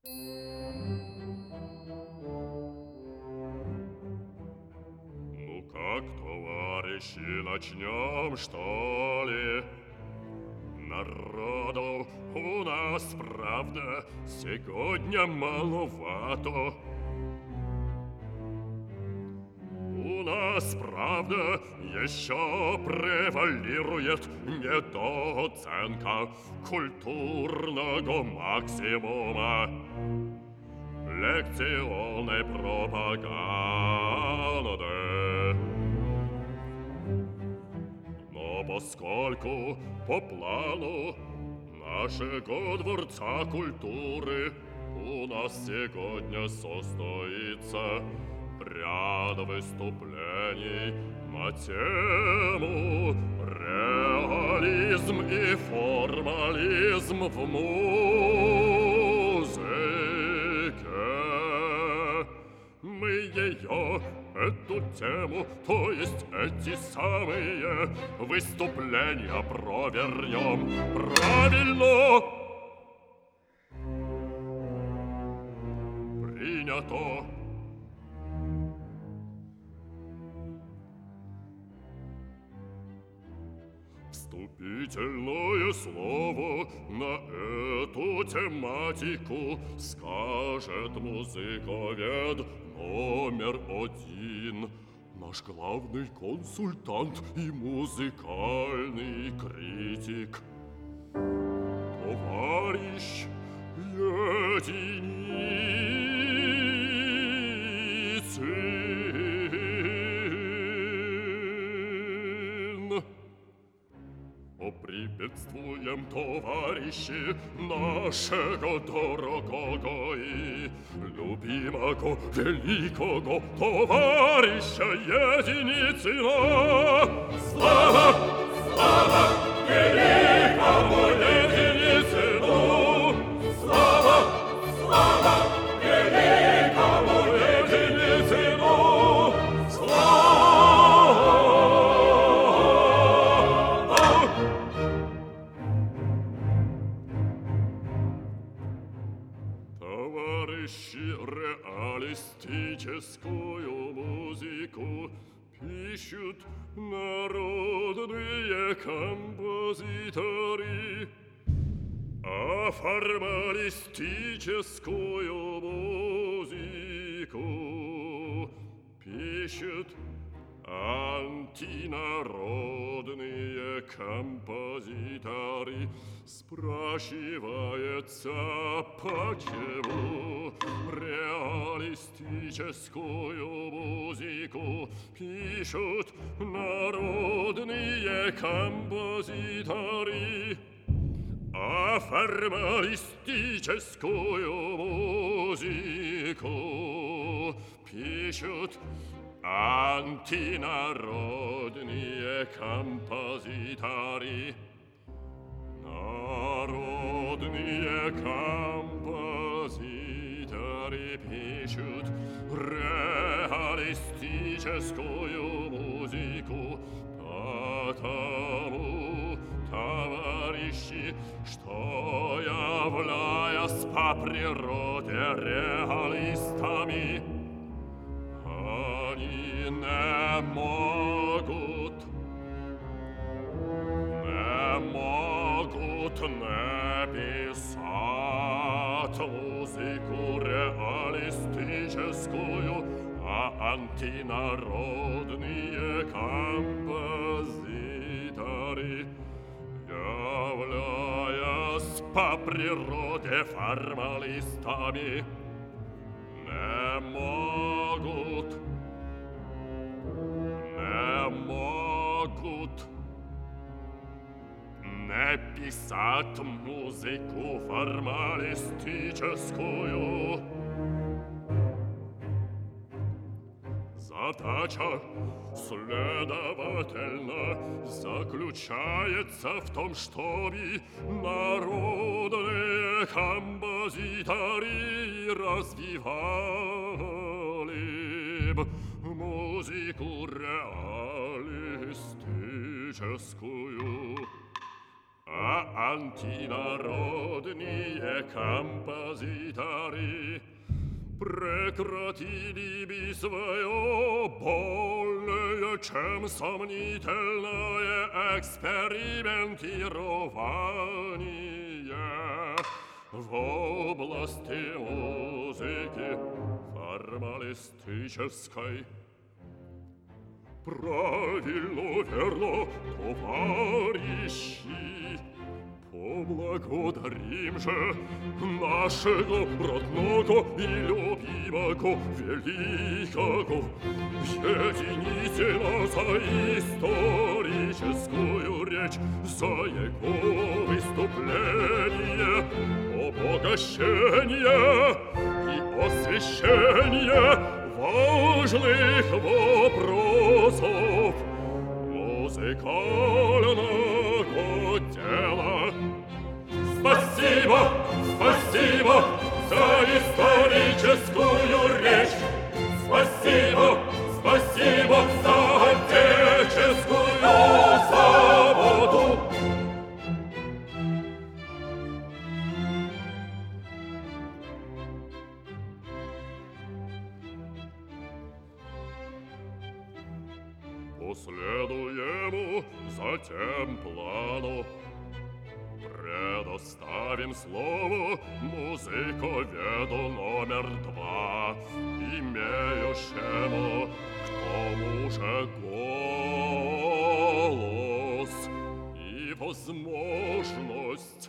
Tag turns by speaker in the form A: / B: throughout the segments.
A: Ну как, товарищи, начнем, что ли? Народу у нас, правда, сегодня маловато. У нас, правда, еще превалирует недооценка культурного максимума. Лекционной пропаганды. Но поскольку по плану нашего Дворца культуры у нас сегодня состоится ряд выступлений на тему «Реализм и формализм в музыке». Мы ее, эту тему, то есть эти самые выступления провернем правильно. Принято. Вступительное слово на эту тематику скажет музыковед №1, наш главный консультант и музыкальный критик, товарищ Единицын. Поприветствуем, товарищи, нашего дорогого и любимого великого товарища Единицына. Слава, слава великому Единицыну! Слава, слава великому Единицыну! Товарищи, реалистическую музыку пишут народные композиторы, а формалистическую музыку пишут антинародные композиторы. Спрашивается, почему реалистическую музыку пишут народные композиторы, а формалистическую музыку пишут антинародные композиторы. Народные композиторы пишут реалистическую музыку, потому, товарищи, что, являясь по природе реалистами, они не могут написать музыку реалистическую, а антинародные композиторы, являясь по природе формалистами, не могут написать музыку формалистическую. Задача, следовательно, заключается в том, чтобы народные композиторы развивали музыку. музыку реалистическую. а антинародные композиторы прекратили бы свое более чем сомнительное экспериментирование в области музыки формалистической. Правильно, верно, товарищи, поблагодарим же нашего родного и любимого великого единителя за историческую речь, за его выступление, обогащение и освещение важных вопросов музыкального дела. Спасибо, спасибо за историческую речь. Спасибо, спасибо за отеческую свободу. Последуем затем плану. Предоставим слово музыковеду номер 2, имеющему к тому же голос и возможность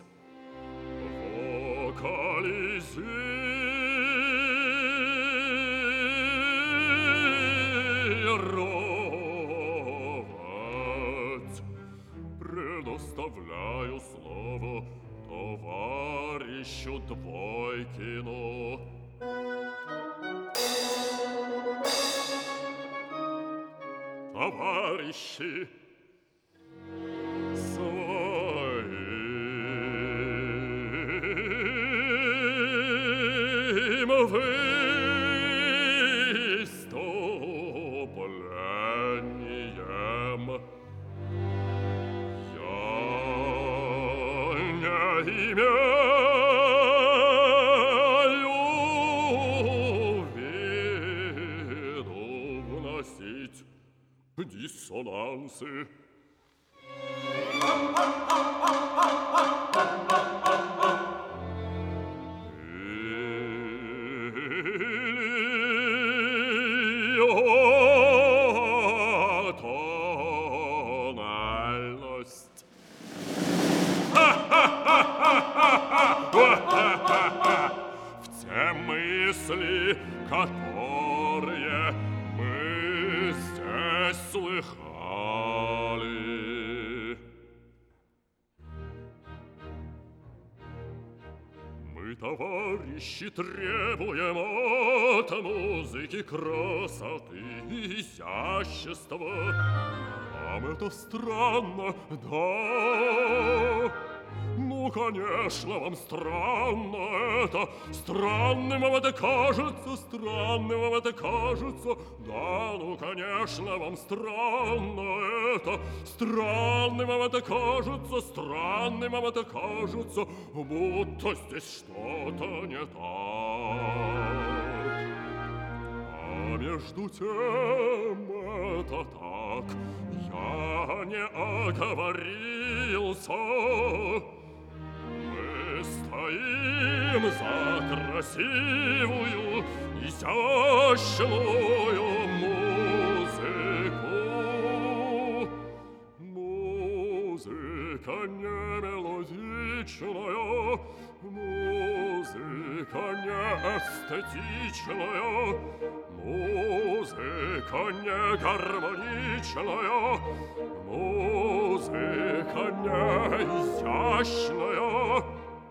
A: вокализировать. Предоставляю слово товарищу Двойкину. Товарищи, своим выступлением имею виду вносить диссонансы. Тональность. В те мысли, которые мы здесь слыхали. Мы, товарищи, требуем от музыки красоты и изящества. Вам это странно, да? Ну, конечно, вам странно это. Странным вам это кажется, странным вам это кажется. Да, ну, конечно, вам странно это. Странным вам это кажется, странным вам это кажется, будто здесь что-то не так. А между тем это так. Я не оговорился. Мы стоим за красивую, изящную музыку. Музыка не мелодичная, музыка не эстетичная, музыка не гармоничная, музыка не изящная.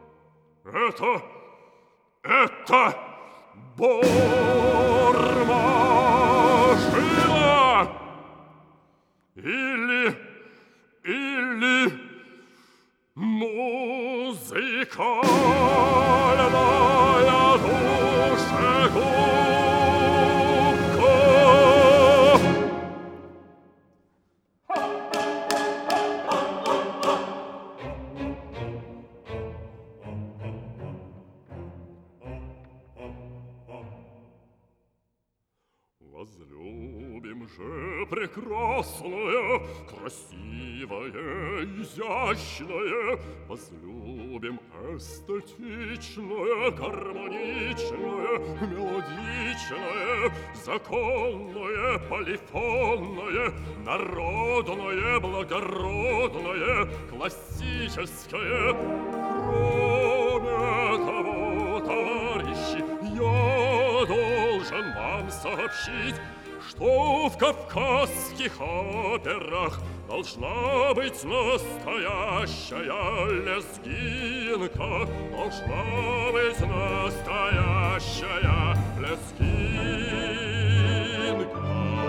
A: Это бормашина или музыкальная душегубка. Возлюбим же прекрасное, красивое, изящное, возлюбим эстетичное, гармоничное, мелодичное, законное, полифонное, народное, благородное, классическое. Кроме того, товарищи, я должен вам сообщить, что в кавказских операх должна быть настоящая лезгинка, должна быть настоящая лезгинка.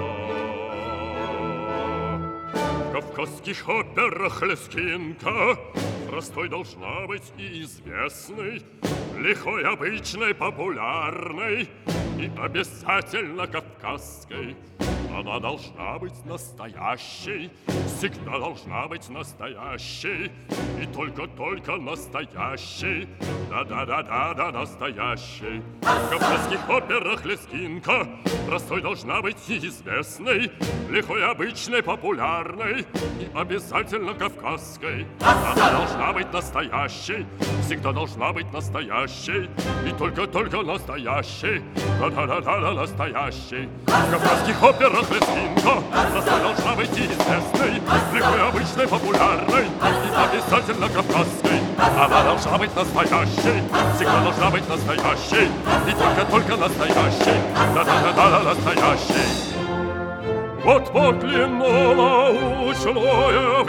A: В кавказских операх лезгинка простой должна быть и известной, лихой, обычной, популярной и обязательно кавказской. Она должна быть настоящей, всегда должна быть настоящей, и только настоящей. Да-да-да-да-да, настоящей. В кавказских операх лезгинка простой должна быть и известной, лихой, обычной, популярной и обязательно кавказской. Она должна быть настоящей, всегда должна быть настоящей, и только настоящей. Да-да-да-да, настоящей. В кавказских операх лезгинка простой должна быть и известной, лихой, обычной, популярной и обязательно кавказской. Она должна быть настоящей, всегда должна быть настоящей, и только настоящей. Да-да-да-да, настоящей. Вот подлинно научное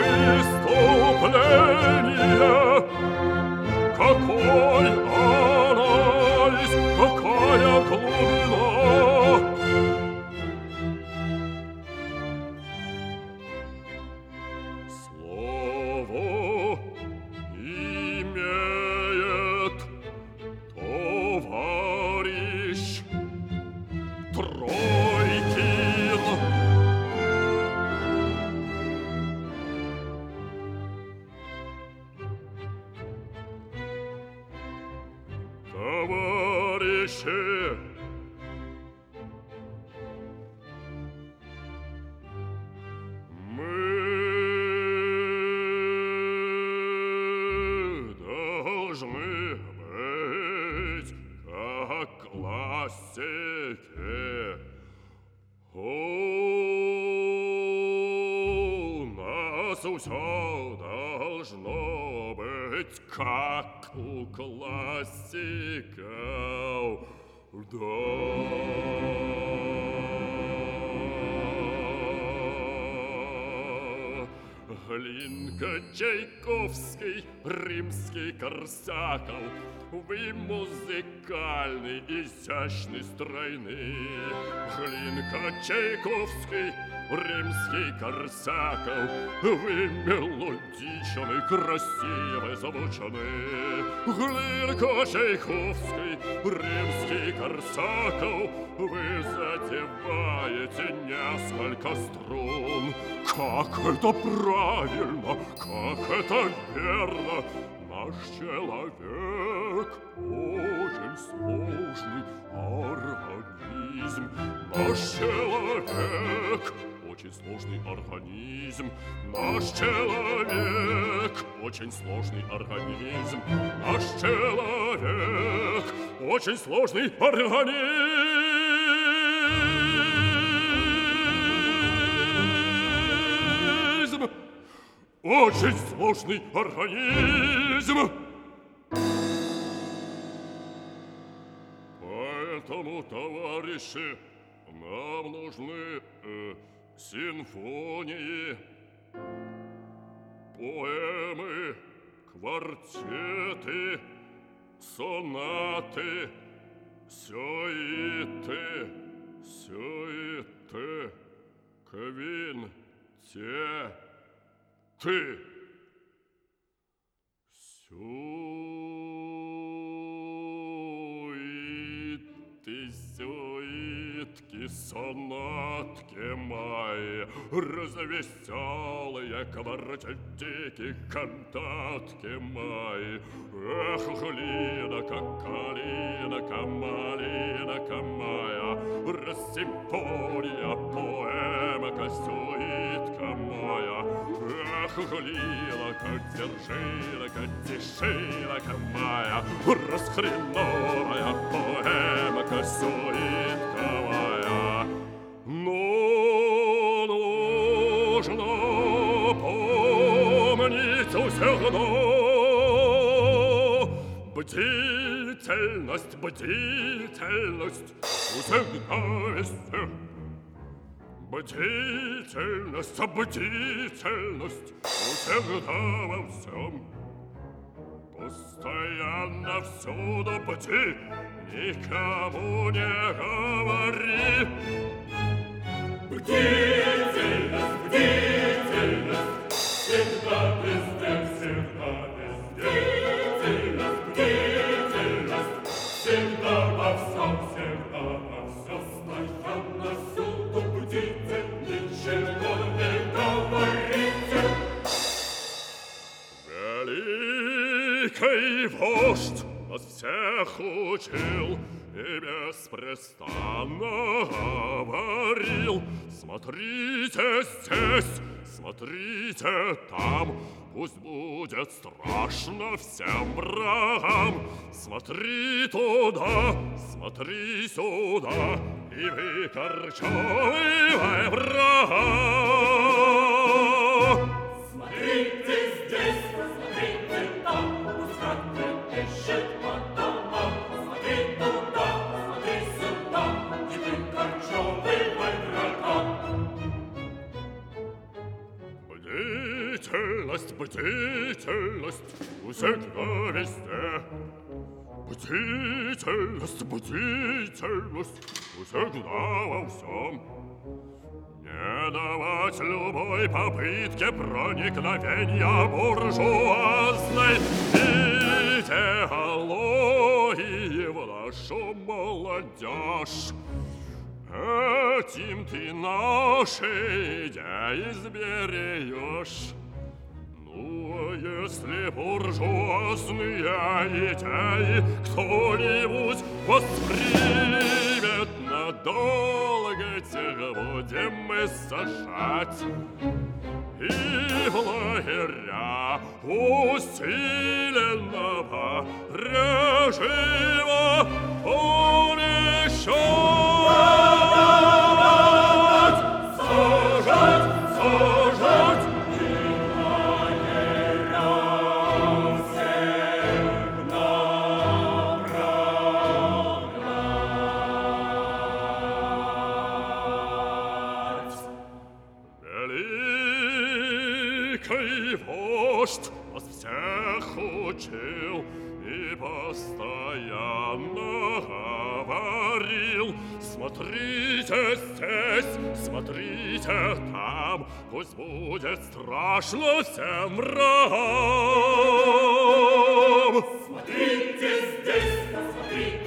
A: выступление. Какой анализ, какая глубина. Слово имеет товарищ Тройкин. Товарищи, мы должны быть как классики. У нас все должно быть как у классиков. Да. Глинка, Чайковский, Римский, Корсаков. Вы музыкальный, изящный, стройный. Глинка, Чайковский, Римский, Корсаков. Вы мелодичный, красивый, звучный. Глинка, Чайковский, Римский, Корсаков. Вы задеваете несколько струн. Как это правильно, как это верно. Наш человек очень сложный организм. Наш человек очень сложный организм. Наш человек очень сложный организм. Наш человек очень сложный организм. Очень сложный организм. Поэтому, товарищи, нам нужны симфонии, поэмы, квартеты, сонаты, сюиты, квинтеты. Сюитки, сонатки мои, развеселые квартетики, кантатки мои. Эх, глина, как калина, камалина, камая, симфония, поэма, сюитка моя. Эх, глинка, держилка, тишилка моя, расхреновая поэма, сюитка моя. Но нужно помнить всегда бдительность, бдительность всегда везде. Бдительность, бдительность всегда во всем. Постоянно всюду бди, никому не говори. Бдительность, бдительность всегда везде, всегда везде. Бдительность, бдительность всегда во всем, всегда во всем. Постоянно всюду бдите, ничего не говорите. Великий вождь нас всех учил и беспрестанно говорил: смотрите здесь, смотрите там, пусть будет страшно всем врагам. Смотри туда, смотри сюда и выкорчевывай врага. Смотрите здесь, смотрите там, пусть враг ищет по домам. Смотри туда, смотри сюда и выкорчевывай врага. Бдительность, бдительность всегда везде. Бдительность, бдительность всегда во всем. Не давать любой попытке проникновения буржуазной идеологии в нашу молодежь. Этим ты наши идеи сбережешь. Ну, а если буржуазные идеи кто-нибудь воспримет надолго, тех будем мы сажать и в лагеря усиленного режима помещать. Сажать, сажать и в лагеря всех направлять. Великий вождь нас всех учил и постоянно говорил: смотрите здесь, смотрите там, пусть будет страшно всем врагам. Смотрите здесь, смотрите